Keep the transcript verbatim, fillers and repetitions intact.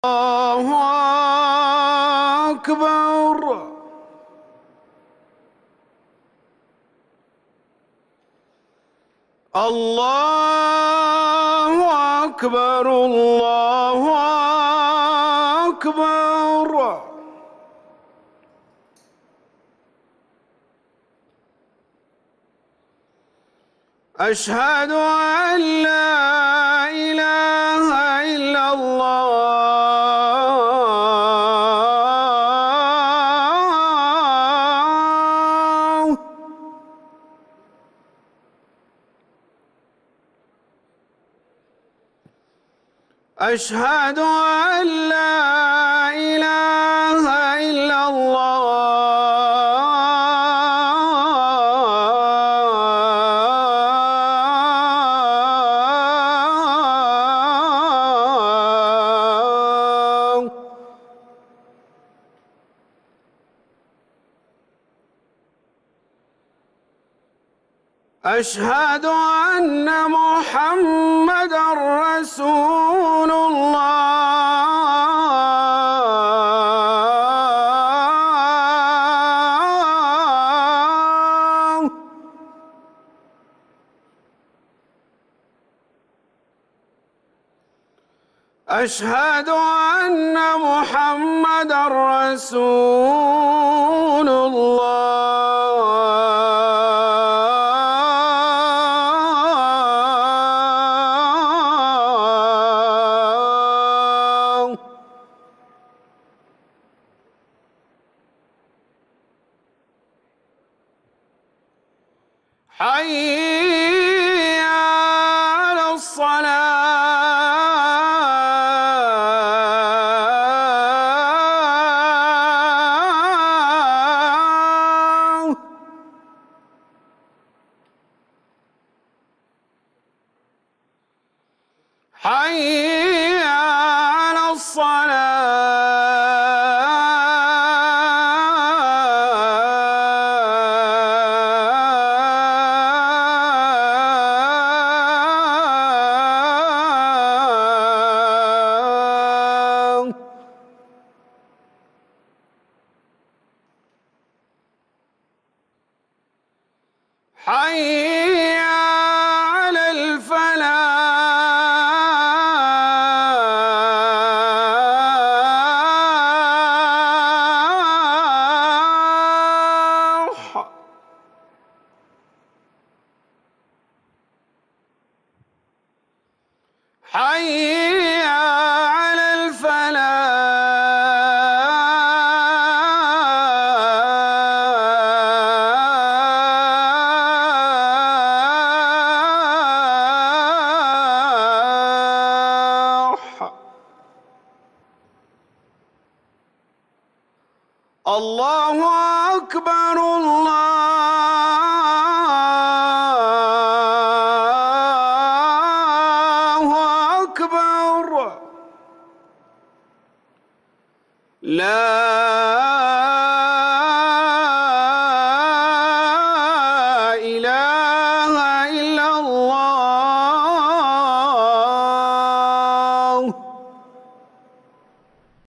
الله أكبر. الله أكبر. الله أكبر. أشهد أن لا إله إلا الله. أشهد أن لا إله إلا الله. أشهد أن محمدًا رسول الله. أشهد أن محمدًا رسول الله. حي على الصلاة. حي على الصلاة. حي على الفلاح. حي على الفلاح. الله أكبر. الله أكبر. لا